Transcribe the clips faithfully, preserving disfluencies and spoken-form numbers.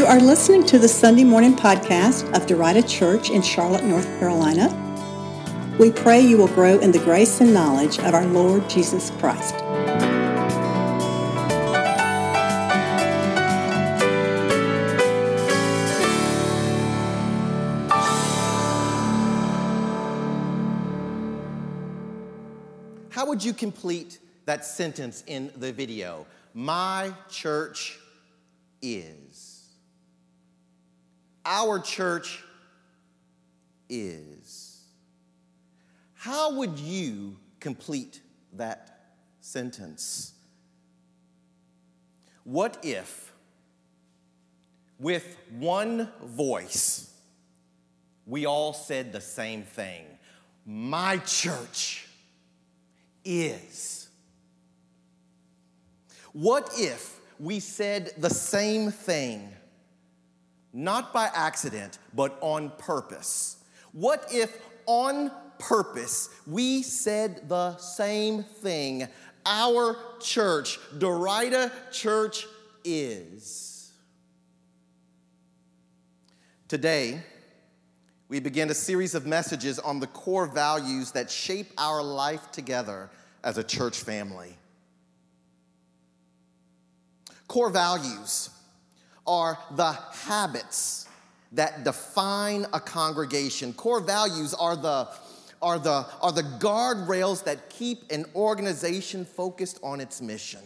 are listening to the Sunday morning podcast of Derita Church in Charlotte, North Carolina. We pray you will grow in the grace and knowledge of our Lord Jesus Christ. How would you complete that sentence in the video? My church is. Our church is. How would you complete that sentence? What if, with one voice, we all said the same thing? My church is. What if we said the same thing, not by accident, but on purpose? What if on purpose we said the same thing? Our church, Derita Church, is. Today, we begin a series of messages on the core values that shape our life together as a church family. Core values are the habits that define a congregation. Core values are the, are the, are the guardrails that keep an organization focused on its mission.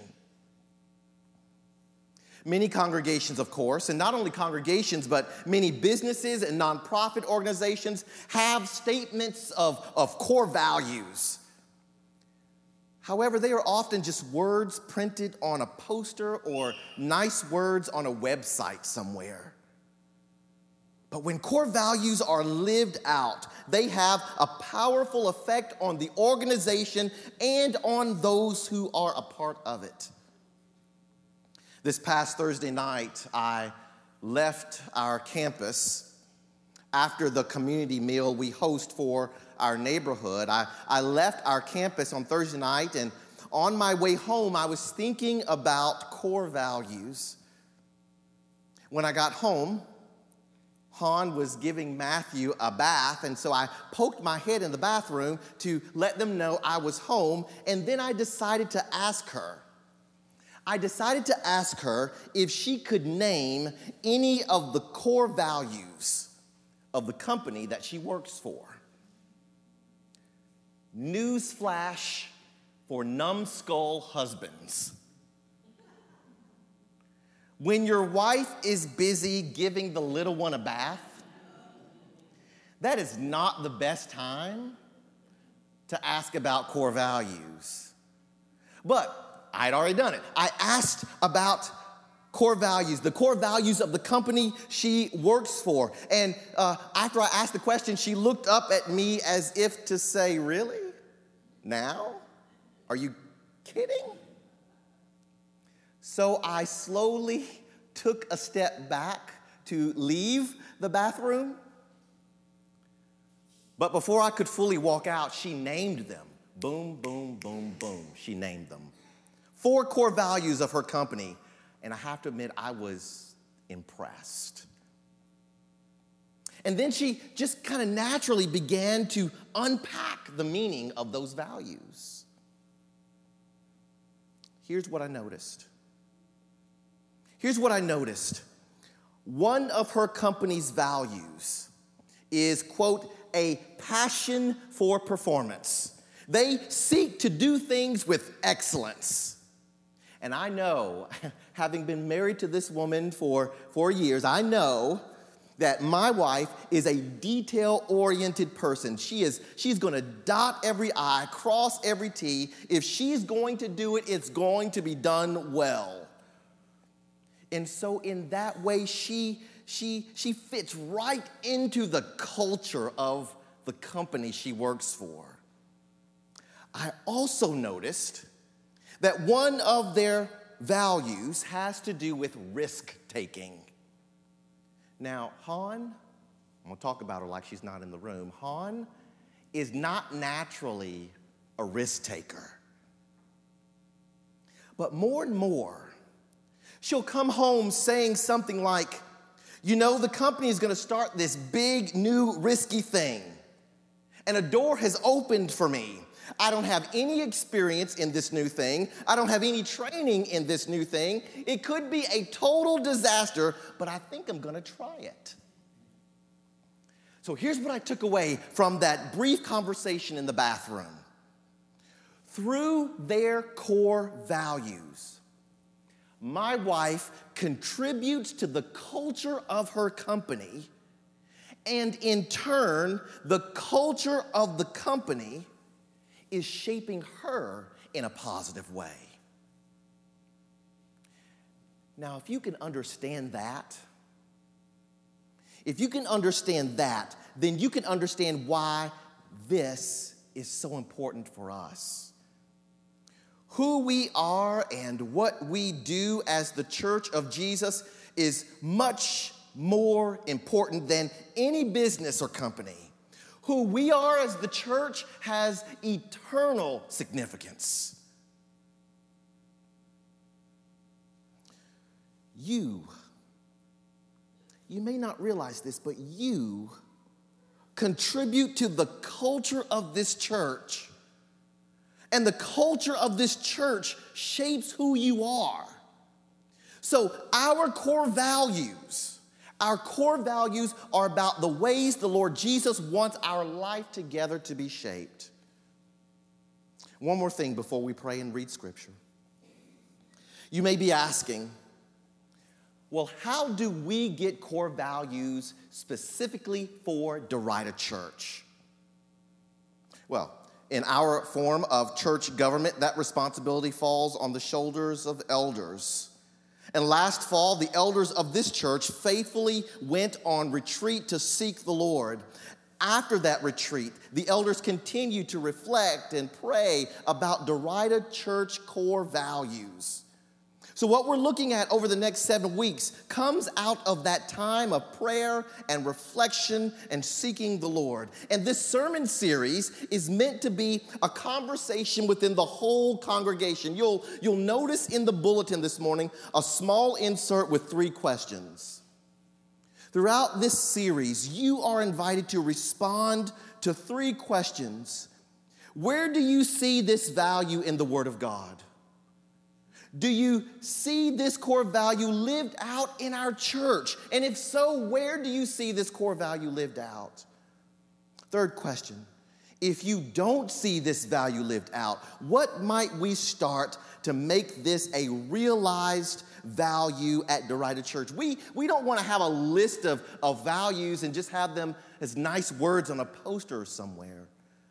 Many congregations, of course, and not only congregations, but many businesses and nonprofit organizations have statements of, of core values. However, they are often just words printed on a poster or nice words on a website somewhere. But when core values are lived out, they have a powerful effect on the organization and on those who are a part of it. This past Thursday night, I left our campus after the community meal we host for our neighborhood. I, I left our campus on Thursday night, and on my way home, I was thinking about core values. When I got home, Han was giving Matthew a bath, and so I poked my head in the bathroom to let them know I was home, and then I decided to ask her. I decided to ask her if she could name any of the core values of the company that she works for. Newsflash for numbskull husbands. When your wife is busy giving the little one a bath, that is not the best time to ask about core values. But I'd already done it. I asked about core values, the core values of the company she works for. And uh, after I asked the question, she looked up at me as if to say, really? Now? Are you kidding? So I slowly took a step back to leave the bathroom. But before I could fully walk out, she named them. Boom, boom, boom, boom. She named them. Four core values of her company. And I have to admit, I was impressed. And then she just kind of naturally began to unpack the meaning of those values. Here's what I noticed. Here's what I noticed. One of her company's values is, quote, a passion for performance. They seek to do things with excellence. And I know, having been married to this woman for four years, I know that my wife is a detail-oriented person. She is, she's going to dot every I, cross every T. If she's going to do it, it's going to be done well. And so in that way, she, she, she fits right into the culture of the company she works for. I also noticed that one of their values has to do with risk-taking. Now, Han, I'm going to talk about her like she's not in the room. Han is not naturally a risk-taker. But more and more, she'll come home saying something like, You know, the company is going to start this big, new, risky thing. And a door has opened for me. I don't have any experience in this new thing. I don't have any training in this new thing. It could be a total disaster, but I think I'm going to try it. So here's what I took away from that brief conversation in the bathroom. Through their core values, my wife contributes to the culture of her company, and in turn, the culture of the company is shaping her in a positive way. Now, if you can understand that, if you can understand that, then you can understand why this is so important for us. Who we are and what we do as the Church of Jesus is much more important than any business or company. Who we are as the church has eternal significance. You, you may not realize this, but you contribute to the culture of this church. And the culture of this church shapes who you are. So our core values, our core values are about the ways the Lord Jesus wants our life together to be shaped. One more thing before we pray and read Scripture. You may be asking, well, how do we get core values specifically for Derita Church? Well, in our form of church government, that responsibility falls on the shoulders of elders. And last fall, the elders of this church faithfully went on retreat to seek the Lord. After that retreat, the elders continued to reflect and pray about Derita Church core values. So what we're looking at over the next seven weeks comes out of that time of prayer and reflection and seeking the Lord. And this sermon series is meant to be a conversation within the whole congregation. You'll, you'll notice in the bulletin this morning a small insert with three questions. Throughout this series, you are invited to respond to three questions. Where do you see this value in the Word of God? Do you see this core value lived out in our church? And if so, where do you see this core value lived out? Third question, if you don't see this value lived out, what might we start to make this a realized value at Derita Church? We, we don't want to have a list of, of values and just have them as nice words on a poster somewhere.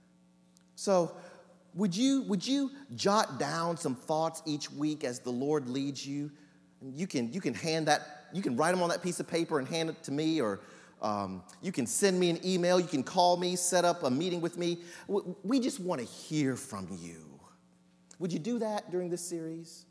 So, Would you, would you jot down some thoughts each week as the Lord leads you? You can, you can hand that, you can write them on that piece of paper and hand it to me, or um, you can send me an email, you can call me, set up a meeting with me. We just want to hear from you. Would you do that during this series?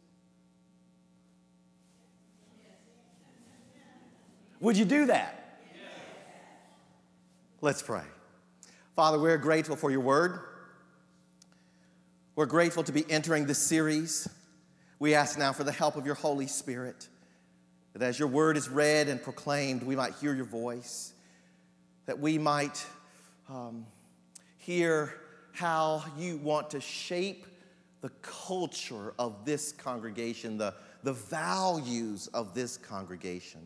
Would you do that? Let's pray. Father, we're grateful for your word. We're grateful to be entering this series. We ask now for the help of your Holy Spirit, that as your word is read and proclaimed, we might hear your voice, that we might um, hear how you want to shape the culture of this congregation, the, the values of this congregation.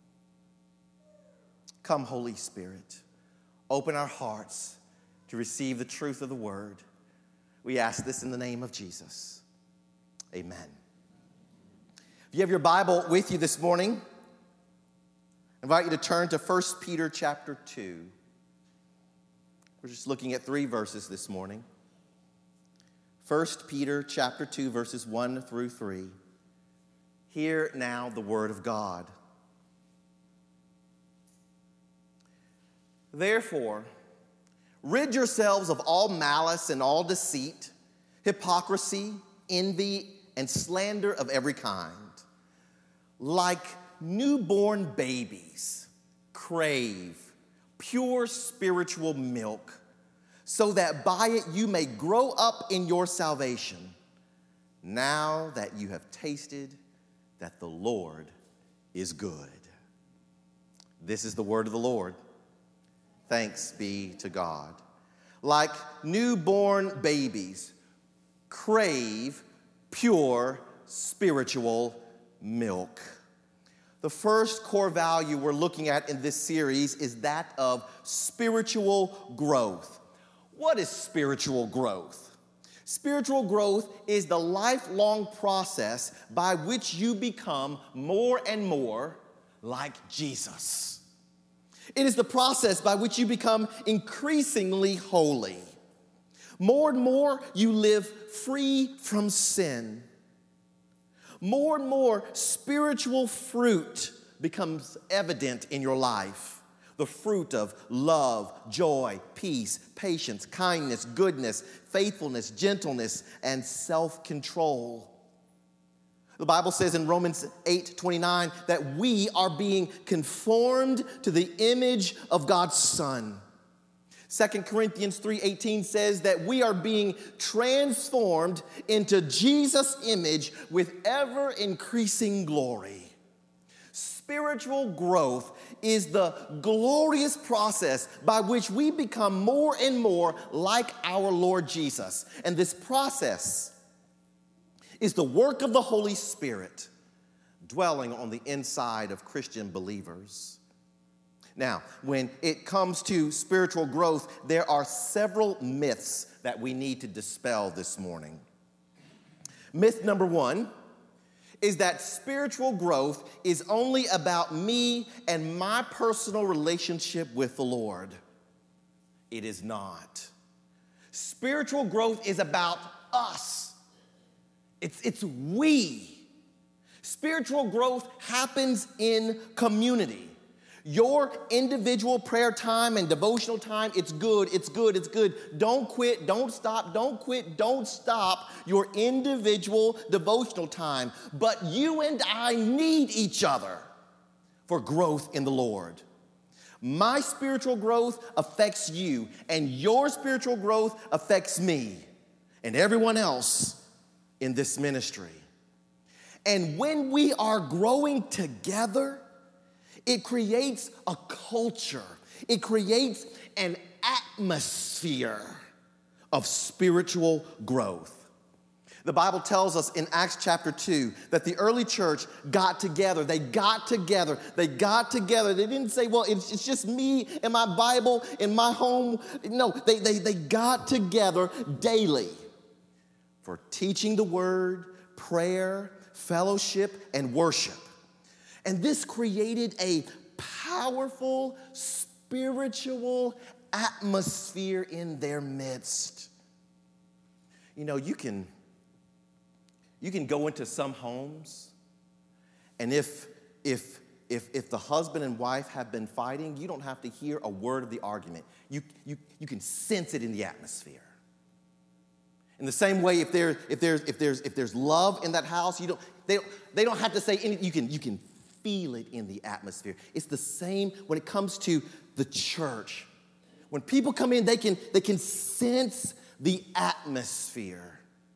Come, Holy Spirit, open our hearts to receive the truth of the word. We ask this in the name of Jesus. Amen. If you have your Bible with you this morning, I invite you to turn to First Peter chapter two. We're just looking at three verses this morning. First Peter chapter two, verses one through three. Hear now the word of God. Therefore, rid yourselves of all malice and all deceit, hypocrisy, envy, and slander of every kind. Like newborn babies, crave pure spiritual milk, so that by it you may grow up in your salvation, now that you have tasted that the Lord is good. This is the word of the Lord. Thanks be to God. Like newborn babies, crave pure spiritual milk. The first core value we're looking at in this series is that of spiritual growth. What is spiritual growth? Spiritual growth is the lifelong process by which you become more and more like Jesus. It is the process by which you become increasingly holy. More and more you live free from sin. More and more spiritual fruit becomes evident in your life. The fruit of love, joy, peace, patience, kindness, goodness, faithfulness, gentleness, and self-control. The Bible says in Romans eight twenty-nine that we are being conformed to the image of God's Son. Second Corinthians three eighteen says that we are being transformed into Jesus' image with ever-increasing glory. Spiritual growth is the glorious process by which we become more and more like our Lord Jesus. And this process is the work of the Holy Spirit dwelling on the inside of Christian believers. Now, when it comes to spiritual growth, there are several myths that we need to dispel this morning. Myth number one is that spiritual growth is only about me and my personal relationship with the Lord. It is not. Spiritual growth is about us. It's, it's we. Spiritual growth happens in community. Your individual prayer time and devotional time, it's good, it's good, it's good. Don't quit, don't stop, don't quit, don't stop your individual devotional time. But you and I need each other for growth in the Lord. My spiritual growth affects you, and your spiritual growth affects me and everyone else in this ministry. And when we are growing together, it creates a culture. It creates an atmosphere of spiritual growth. The Bible tells us in Acts chapter two that the early church got together. They got together. They got together. They didn't say, well, it's, it's just me and my Bible in my home. No, they, they, they got together daily for teaching the word, prayer, fellowship, and worship. And this created a powerful spiritual atmosphere in their midst. You know, you can, you can go into some homes, and if, if, if, if the husband and wife have been fighting, you don't have to hear a word of the argument. You, you, you can sense it in the atmosphere. In the same way, if, there, if, there's, if, there's, if there's love in that house, you don't, they, don't, they don't have to say anything. You can, you can feel it in the atmosphere. It's the same when it comes to the church. When people come in, they can, they can sense the atmosphere.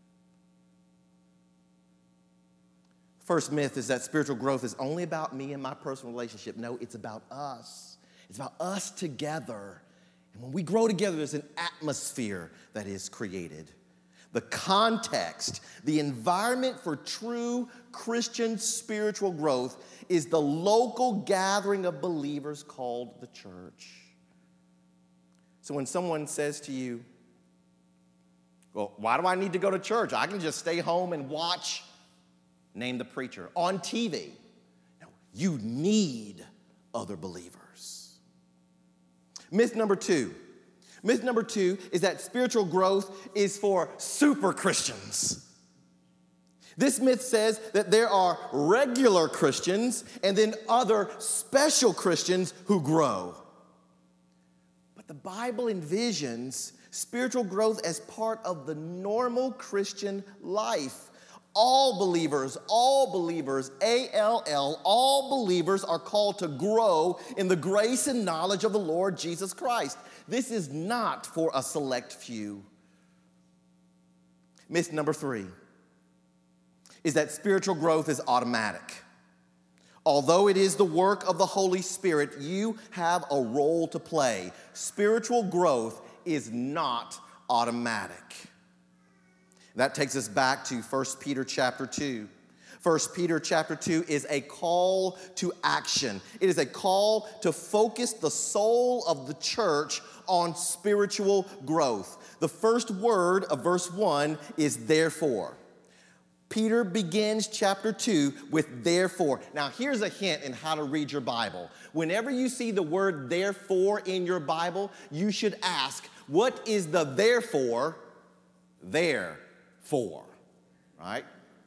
First myth is that spiritual growth is only about me and my personal relationship. No, it's about us. It's about us together. And when we grow together, there's an atmosphere that is created. The context, the environment for true Christian spiritual growth is the local gathering of believers called the church. So when someone says to you, well, why do I need to go to church? I can just stay home and watch, name the preacher, on T V. No, you need other believers. Myth number two. Myth number two is that spiritual growth is for super Christians. This myth says that there are regular Christians and then other special Christians who grow. But the Bible envisions spiritual growth as part of the normal Christian life. All believers, all believers, A L L, all believers are called to grow in the grace and knowledge of the Lord Jesus Christ. This is not for a select few. Myth number three is that spiritual growth is automatic. Although it is the work of the Holy Spirit, you have a role to play. Spiritual growth is not automatic. That takes us back to First Peter chapter two. First Peter chapter two is a call to action. It is a call to focus the soul of the church on spiritual growth. The first word of verse one is therefore. Peter begins chapter two with therefore. Now, here's a hint in how to read your Bible. Whenever you see the word therefore in your Bible, you should ask, what is the therefore there for? Right?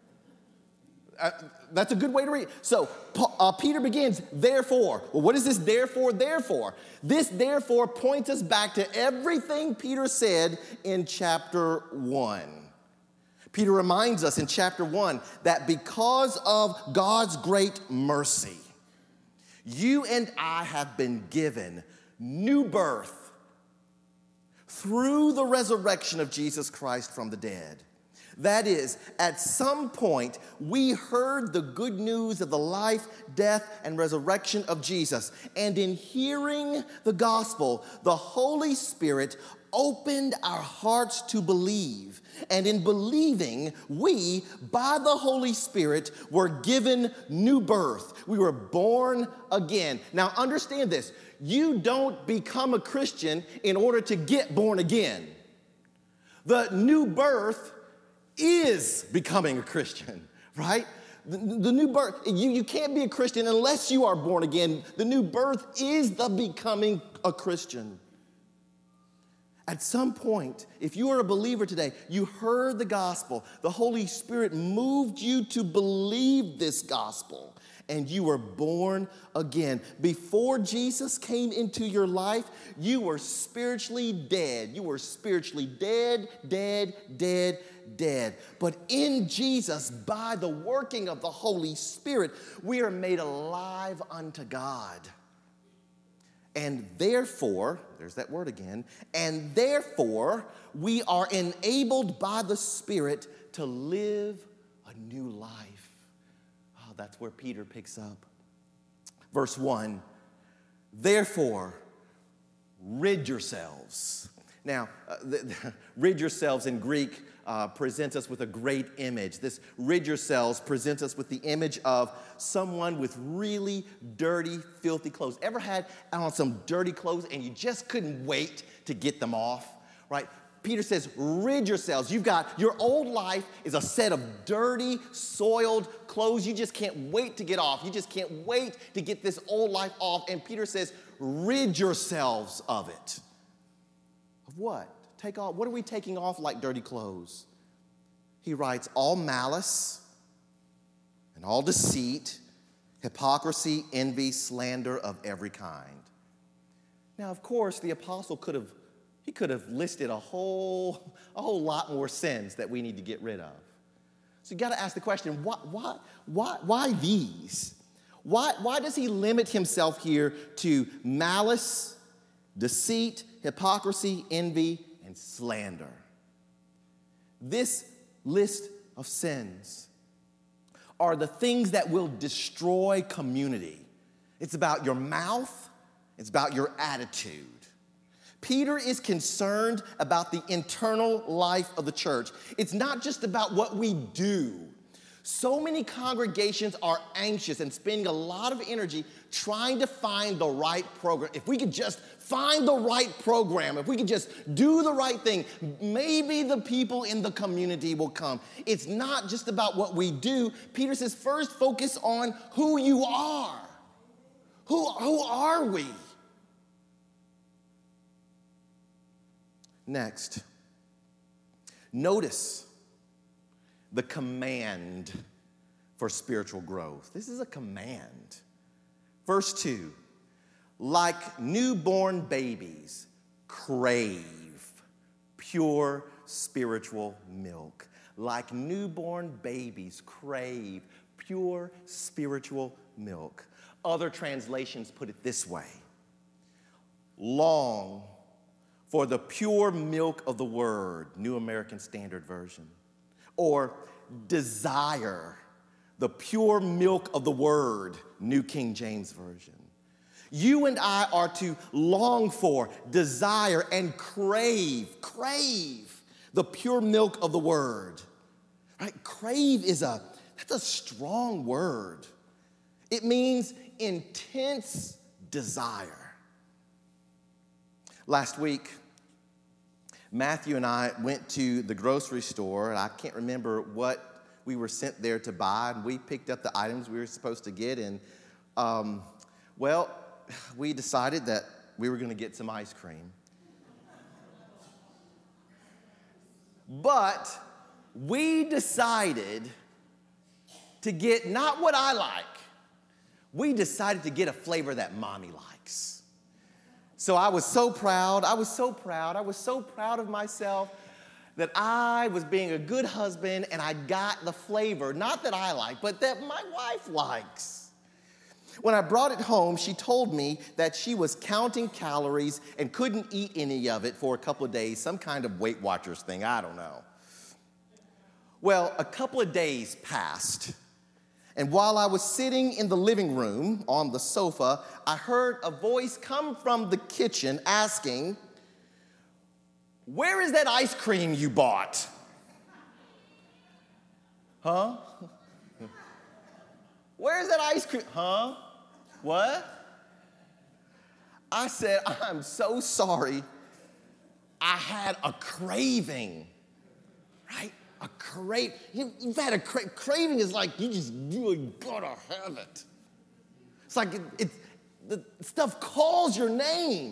Uh, that's a good way to read. So uh, Peter begins, therefore. Well, what is this therefore, therefore? This therefore points us back to everything Peter said in chapter one. Peter reminds us in chapter one that because of God's great mercy, you and I have been given new birth through the resurrection of Jesus Christ from the dead. That is, at some point, we heard the good news of the life, death, and resurrection of Jesus. And in hearing the gospel, the Holy Spirit opened our hearts to believe. And in believing, we, by the Holy Spirit, were given new birth. We were born again. Now, understand this. You don't become a Christian in order to get born again. The new birth is becoming a Christian, right? The, the new birth, you, you can't be a Christian unless you are born again. The new birth is the becoming a Christian. At some point, if you are a believer today, you heard the gospel, the Holy Spirit moved you to believe this gospel, and you were born again. Before Jesus came into your life, you were spiritually dead. You were spiritually dead, dead, dead, dead. But in Jesus, by the working of the Holy Spirit, we are made alive unto God. And therefore, there's that word again, and therefore we are enabled by the Spirit to live a new life. Oh, that's where Peter picks up. Verse one, therefore, rid yourselves. Now, uh, the, the, rid yourselves in Greek uh, presents us with a great image. This rid yourselves presents us with the image of someone with really dirty, filthy clothes. Ever had on some dirty clothes and you just couldn't wait to get them off, right? Peter says, rid yourselves. You've got, your old life is a set of dirty, soiled clothes you just can't wait to get off. You just can't wait to get this old life off. And Peter says, rid yourselves of it. Of what? Take off. What are we taking off like dirty clothes? He writes, all malice and all deceit, hypocrisy, envy, slander of every kind. Now, of course, the apostle could have, he could have listed a whole, a whole lot more sins that we need to get rid of. So you got to ask the question, why, why, why, why these? Why, why does he limit himself here to malice, deceit, hypocrisy, envy, and slander? This list of sins are the things that will destroy community. It's about your mouth. It's about your attitude. Peter is concerned about the internal life of the church. It's not just about what we do. So many congregations are anxious and spending a lot of energy trying to find the right program. If we could just find the right program, if we could just do the right thing, maybe the people in the community will come. It's not just about what we do. Peter says, first focus on who you are. Who, who are we? Next, notice the command for spiritual growth. This is a command. Verse two, like newborn babies, crave pure spiritual milk. Like newborn babies, crave pure spiritual milk. Other translations put it this way: long for the pure milk of the word, New American Standard Version. Or desire the pure milk of the word, New King James Version. You and I are to long for, desire, and crave, crave the pure milk of the word. Right? Crave is a, that's a strong word. It means intense desire. Last week, Matthew and I went to the grocery store, and I can't remember what we were sent there to buy, and we picked up the items we were supposed to get, and, um, well, we decided that we were going to get some ice cream. But we decided to get not what I like. We decided to get a flavor that Mommy likes. So I was so proud. I was so proud. I was so proud of myself that I was being a good husband and I got the flavor, not that I like, but that my wife likes. When I brought it home, she told me that she was counting calories and couldn't eat any of it for a couple of days, some kind of Weight Watchers thing, I don't know. Well, a couple of days passed, and while I was sitting in the living room on the sofa, I heard a voice come from the kitchen asking, "Where is that ice cream you bought?" Huh? Where's that ice cream? Huh? What? I said, "I'm so sorry. I had a craving." Right? A crave. You, you've had a cra- craving is like you just really gotta have it. It's like it, it, the stuff calls your name.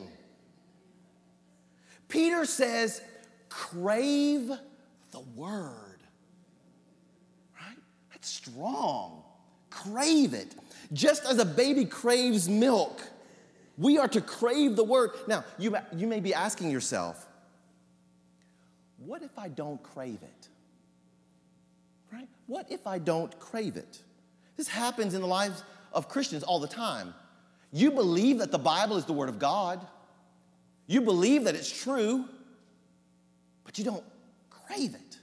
Peter says, crave the word. Right? That's strong. Crave it. Just as a baby craves milk, we are to crave the word. Now, you, you may be asking yourself, what if I don't crave it? Right? What if I don't crave it? This happens in the lives of Christians all the time. You believe that the Bible is the Word of God. You believe that it's true, but you don't crave it.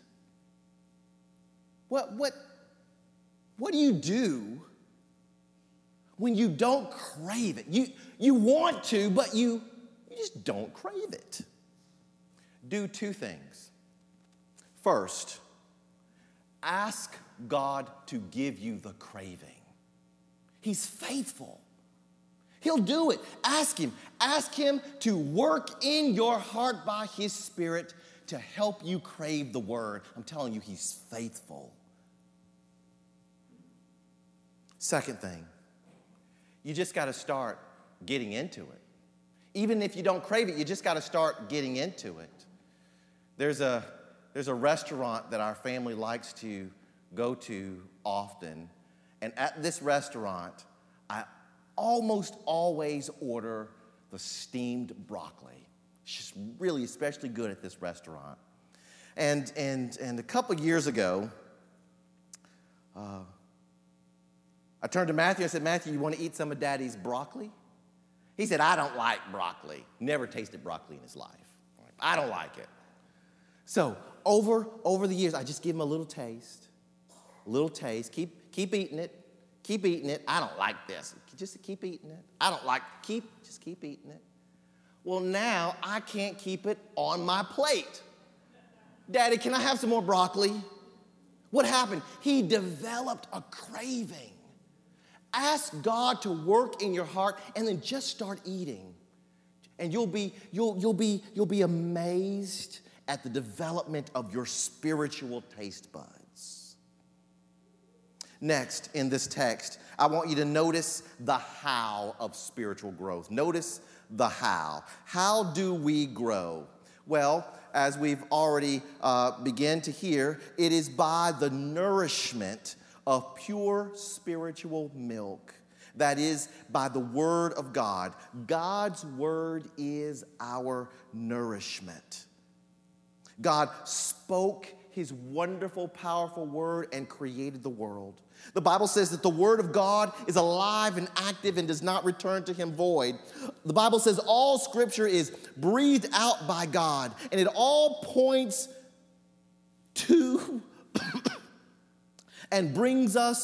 What, what, what do you do when you don't crave it? You, you want to, but you, you just don't crave it. Do two things. First, ask God to give you the craving. He's faithful. He'll do it. Ask Him. Ask Him to work in your heart by His Spirit to help you crave the Word. I'm telling you, He's faithful. Second thing, you just got to start getting into it. Even if you don't crave it, you just got to start getting into it. There's a, there's a restaurant that our family likes to go to often, and at this restaurant, I almost always order the steamed broccoli. It's just really especially good at this restaurant. And, and, and a couple years ago, uh, I turned to Matthew and I said, "Matthew, you want to eat some of Daddy's broccoli?" He said, "I don't like broccoli." Never tasted broccoli in his life. I don't like it. So over, over the years, I just give him a little taste, a little taste. Keep, keep eating it. Keep eating it. I don't like this. Just keep eating it. I don't like, keep, just keep eating it. Well, now I can't keep it on my plate. "Daddy, can I have some more broccoli?" What happened? He developed a craving. Ask God to work in your heart and then just start eating. And you'll be, you'll, you'll be, you'll be amazed at the development of your spiritual taste buds. Next, in this text, I want you to notice the how of spiritual growth. Notice the how. How do we grow? Well, as we've already uh, begun to hear, it is by the nourishment of pure spiritual milk. That is, by the Word of God. God's Word is our nourishment. God spoke His wonderful, powerful Word and created the world. The Bible says that the Word of God is alive and active and does not return to Him void. The Bible says all Scripture is breathed out by God, and it all points to and brings us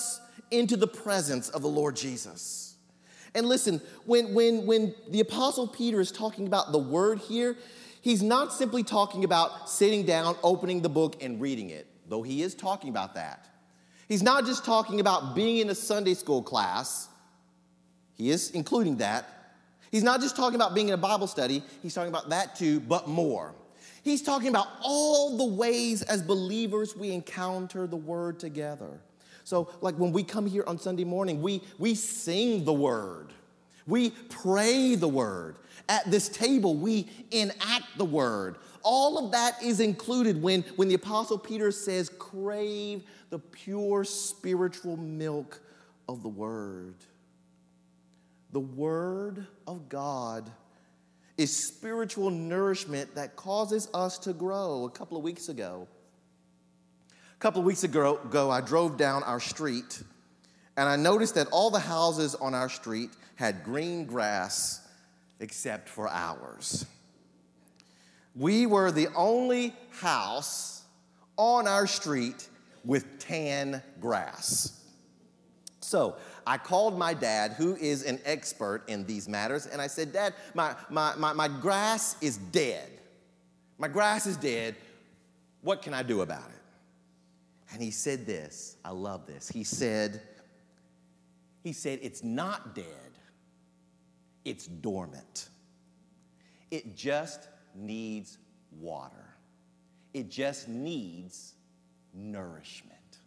into the presence of the Lord Jesus. And listen, when, when, when the Apostle Peter is talking about the word here, he's not simply talking about sitting down, opening the book, and reading it, though he is talking about that. He's not just talking about being in a Sunday school class. He is including that. He's not just talking about being in a Bible study. He's talking about that too, but more. He's talking about all the ways as believers we encounter the word together. So like when we come here on Sunday morning, we, we sing the word. We pray the word. At this table, we enact the word. All of that is included when, when the Apostle Peter says, crave the pure spiritual milk of the word. The word of God is spiritual nourishment that causes us to grow. A couple of weeks ago, a couple of weeks ago, ago, I drove down our street, and I noticed that all the houses on our street had green grass except for ours. We were the only house on our street with tan grass. So I called my dad, who is an expert in these matters, and I said, Dad, my, my, my, my grass is dead. My grass is dead. What can I do about it? And he said this. I love this. He said, he said, it's not dead. It's dormant. It just needs water. It just needs nourishment.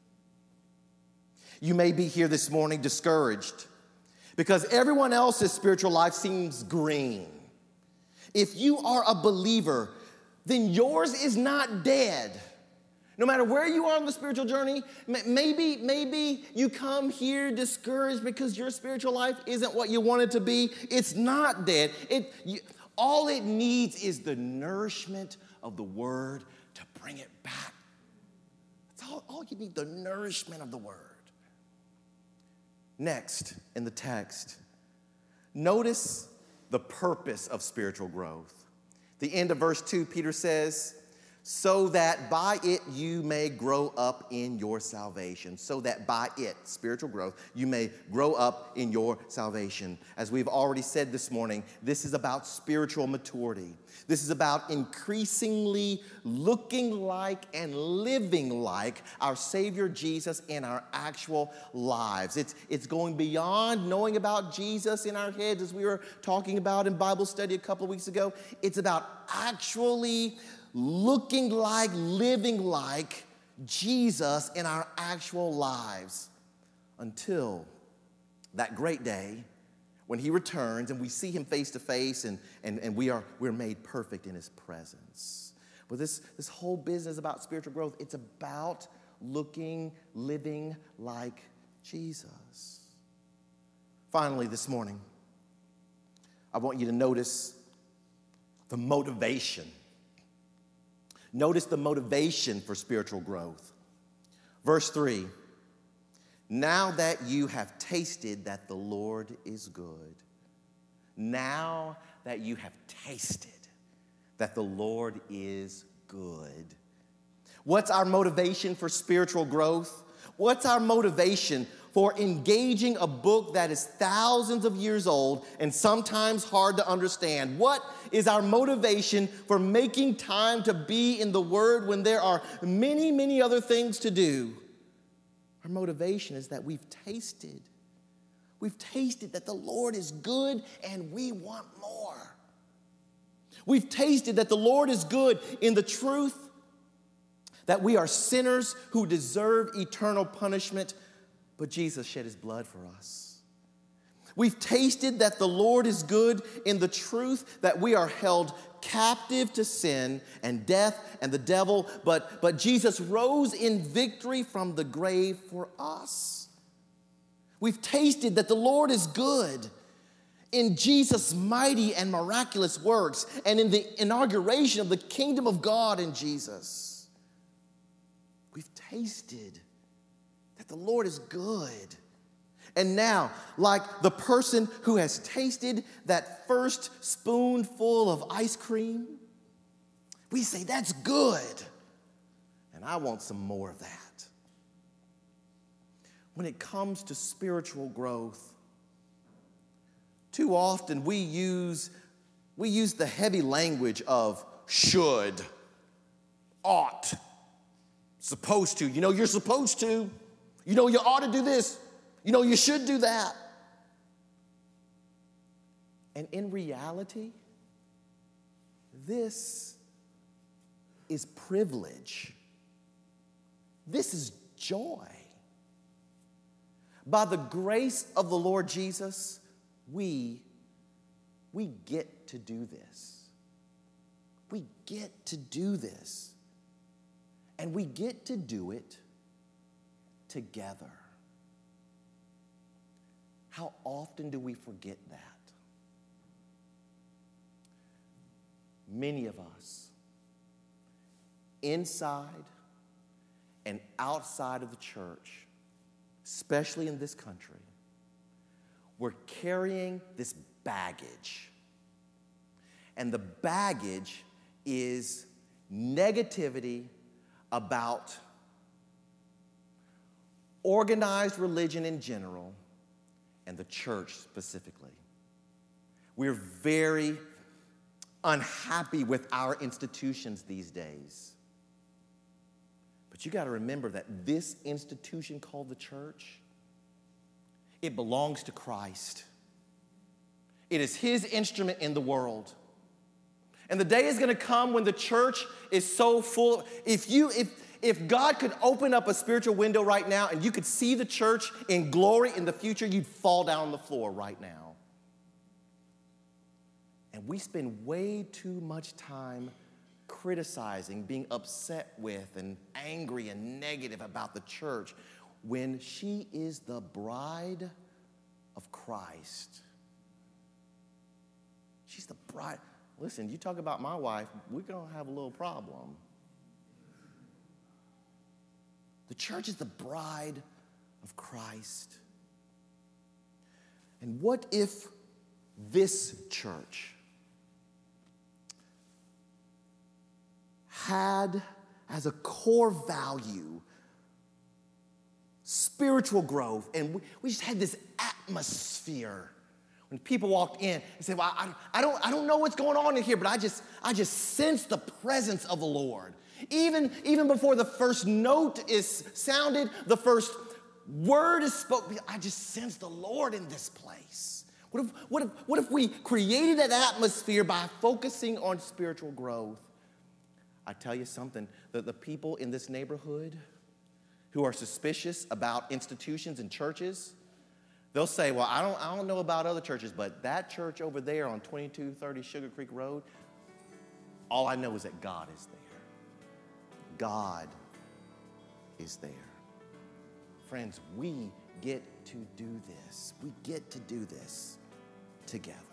You may be here this morning discouraged because everyone else's spiritual life seems green. If you are a believer, then yours is not dead. No matter where you are on the spiritual journey, maybe, maybe you come here discouraged because your spiritual life isn't what you want it to be. It's not dead. It, you, all it needs is the nourishment of the word to bring it back. That's all, all you need, the nourishment of the word. Next in the text, notice the purpose of spiritual growth. The end of verse two, Peter says, so that by it you may grow up in your salvation. So that by it, spiritual growth, you may grow up in your salvation. As we've already said this morning, this is about spiritual maturity. This is about increasingly looking like and living like our Savior Jesus in our actual lives. It's, it's going beyond knowing about Jesus in our heads, as we were talking about in Bible study a couple of weeks ago. It's about actually looking like, living like Jesus in our actual lives until that great day when he returns and we see him face to face and, and, and we are, we're made perfect in his presence. But this, this whole business about spiritual growth, it's about looking, living like Jesus. Finally, this morning, I want you to notice the motivation. Notice the motivation for spiritual growth. Verse three, now that you have tasted that the Lord is good. Now that you have tasted that the Lord is good. What's our motivation for spiritual growth? What's our motivation for engaging a book that is thousands of years old and sometimes hard to understand? What is our motivation for making time to be in the Word when there are many, many other things to do? Our motivation is that we've tasted. We've tasted that the Lord is good and we want more. We've tasted that the Lord is good in the truth that we are sinners who deserve eternal punishment, but Jesus shed his blood for us. We've tasted that the Lord is good in the truth that we are held captive to sin and death and the devil, but, but Jesus rose in victory from the grave for us. We've tasted that the Lord is good in Jesus' mighty and miraculous works and in the inauguration of the kingdom of God in Jesus. We've tasted that the Lord is good. And now, like the person who has tasted that first spoonful of ice cream, we say, that's good, and I want some more of that. when it comes to spiritual growth, too often we use, we use the heavy language of should, ought, supposed to. You know, you're supposed to. You know, you ought to do this. You know, you should do that. And in reality, this is privilege. This is joy. By the grace of the Lord Jesus, we, we get to do this. We get to do this. And we get to do it together. How often do we forget that? Many of us, inside and outside of the church, especially in this country, we're carrying this baggage. And the baggage is negativity about organized religion in general and the church specifically. We're very unhappy with our institutions these days. But you got to remember that this institution called the church, it belongs to Christ. It is his instrument in the world. And the day is going to come when the church is so full. If you, if, if God could open up a spiritual window right now and you could see the church in glory in the future, you'd fall down on the floor right now. And we spend way too much time criticizing, being upset with, and angry and negative about the church when she is the bride of Christ. She's the bride. Listen, you talk about my wife, we're going to have a little problem. The church is the bride of Christ. And what if this church had as a core value spiritual growth, and we, we just had this atmosphere when people walked in and said, well, I, I, don't, I don't know what's going on in here, but I just, I just sense the presence of the Lord. Even, even before the first note is sounded, the first word is spoken, I just sense the Lord in this place. What if, what if, what if we created that atmosphere by focusing on spiritual growth? I tell you something, that the people in this neighborhood who are suspicious about institutions and churches, they'll say, well, I don't, I don't know about other churches, but that church over there on twenty-two thirty Sugar Creek Road, all I know is that God is there. God is there. Friends, we get to do this. We get to do this together.